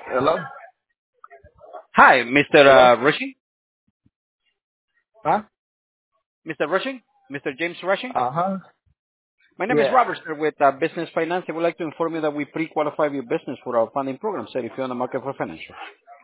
Hello? Hi, Mr. Hello? Rushing. Huh? Mr. Rushing? Mr. James Rushing? Uh-huh. My name is Yeah. Robert, sir, with Business Finance. I would like to inform you that we pre-qualify your business for our funding program, sir, if you're on the market for financial.